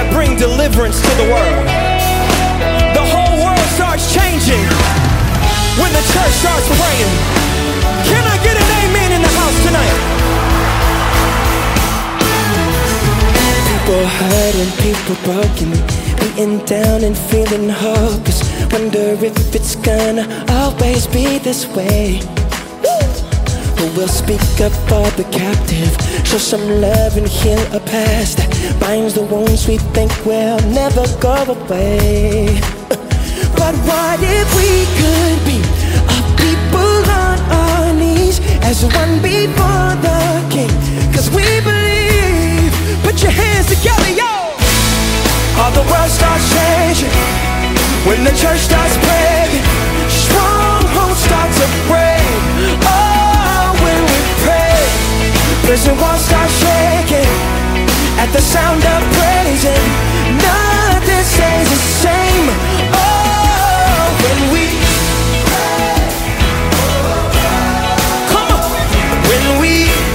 bring deliverance to the world. The whole world starts changing when the church starts praying. Can I get an amen in the house tonight? People hurting, people broken, beaten down and feeling hopeless. Wonder if it's gonna always be this way. Who will speak up for the captive, show some love and heal a past that binds the wounds we think will never go away. But what if we could be a people on our knees as one before the King? Cause we believe. Put your hands together, yo! All the world starts changing when the church starts praying. Strongholds start to break. Oh, when we pray, prison walls start shaking at the sound of praising. Nothing stays the same. Oh, when we pray. Come on, when we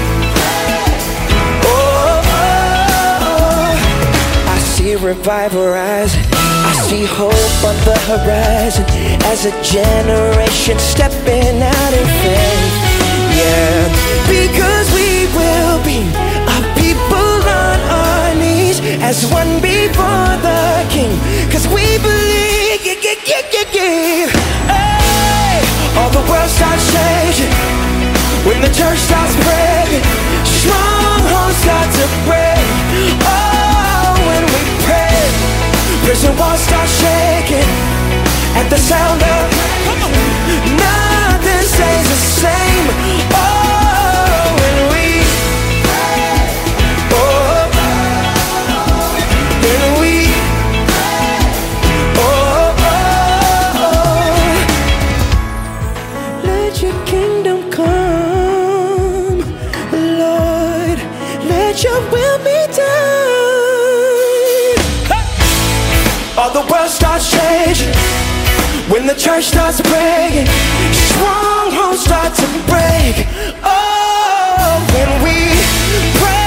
revival rising, I see hope on the horizon as a generation stepping out in faith. Yeah, because we will be a people on our knees as one before the King. Cause we believe, hey, all the world starts changing when the church starts praying. Strongholds start to break. Oh, when we pray, prison walls start shaking at the sound of. Nothing stays the same. Oh, when we pray. Oh, when we pray. Oh, let your kingdom come, Lord. Let your will be done. All the world starts changing when the church starts praying. Strongholds start to break. Oh, when we pray.